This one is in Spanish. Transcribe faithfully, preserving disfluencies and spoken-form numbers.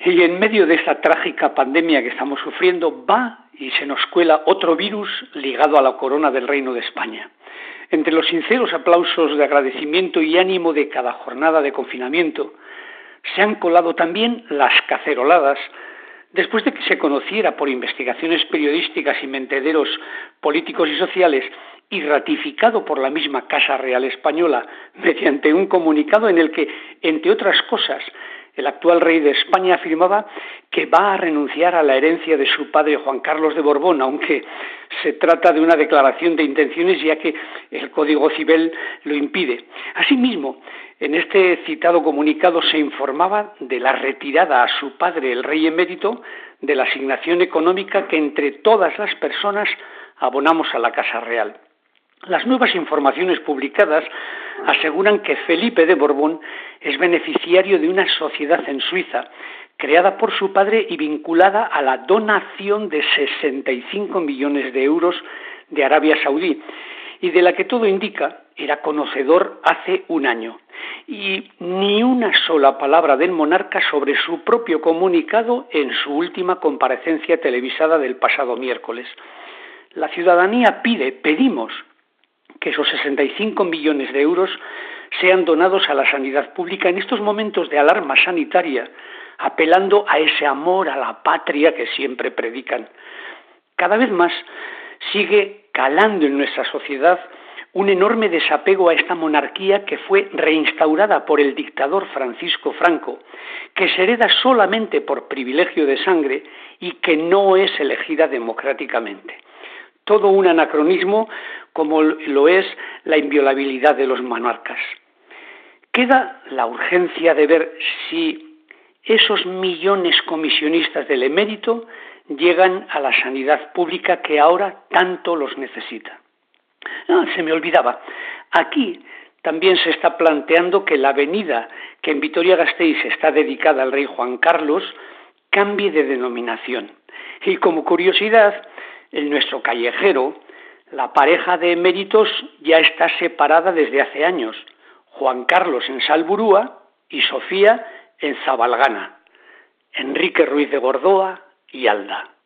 Y en medio de esta trágica pandemia que estamos sufriendo, va y se nos cuela otro virus ligado a la corona del Reino de España. Entre los sinceros aplausos de agradecimiento y ánimo de cada jornada de confinamiento, se han colado también las caceroladas, después de que se conociera por investigaciones periodísticas y mentederos políticos y sociales y ratificado por la misma Casa Real Española mediante un comunicado en el que, entre otras cosas, el actual rey de España afirmaba que va a renunciar a la herencia de su padre Juan Carlos de Borbón, aunque se trata de una declaración de intenciones ya que el Código Civil lo impide. Asimismo, en este citado comunicado se informaba de la retirada a su padre, el rey emérito, de la asignación económica que entre todas las personas abonamos a la Casa Real. Las nuevas informaciones publicadas aseguran que Felipe de Borbón es beneficiario de una sociedad en Suiza, creada por su padre y vinculada a la donación de sesenta y cinco millones de euros de Arabia Saudí, y de la que todo indica era conocedor hace un año. Y ni una sola palabra del monarca sobre su propio comunicado en su última comparecencia televisada del pasado miércoles. La ciudadanía pide, pedimos, que esos sesenta y cinco millones de euros sean donados a la sanidad pública en estos momentos de alarma sanitaria, apelando a ese amor a la patria que siempre predican. Cada vez más sigue calando en nuestra sociedad un enorme desapego a esta monarquía que fue reinstaurada por el dictador Francisco Franco, que se hereda solamente por privilegio de sangre y que no es elegida democráticamente. Todo un anacronismo como lo es la inviolabilidad de los monarcas. Queda la urgencia de ver si esos millones comisionistas del emérito llegan a la sanidad pública que ahora tanto los necesita. Ah, se me olvidaba, aquí también se está planteando que la avenida que en Vitoria-Gasteiz está dedicada al rey Juan Carlos cambie de denominación. Y como curiosidad, en nuestro callejero, la pareja de eméritos ya está separada desde hace años, Juan Carlos en Salburúa y Sofía en Zabalgana, Enrique Ruiz de Gordoa y Alda.